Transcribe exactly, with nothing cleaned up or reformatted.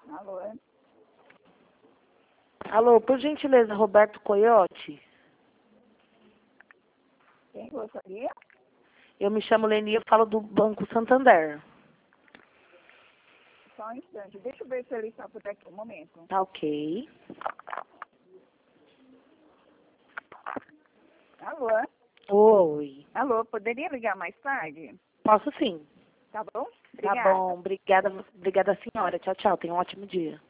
Alô, é? Alô, por gentileza, Roberto Coyote? Quem gostaria? Eu me chamo Leni, eu falo do Banco Santander. Só um instante. Deixa eu ver se ele está por aqui. Um momento. Tá ok. Alô, é? Oi. Alô, poderia ligar mais tarde? Posso sim. Tá bom? Tá Obrigada. bom, obrigada, obrigada senhora. Tchau, tchau. Tenha um ótimo dia.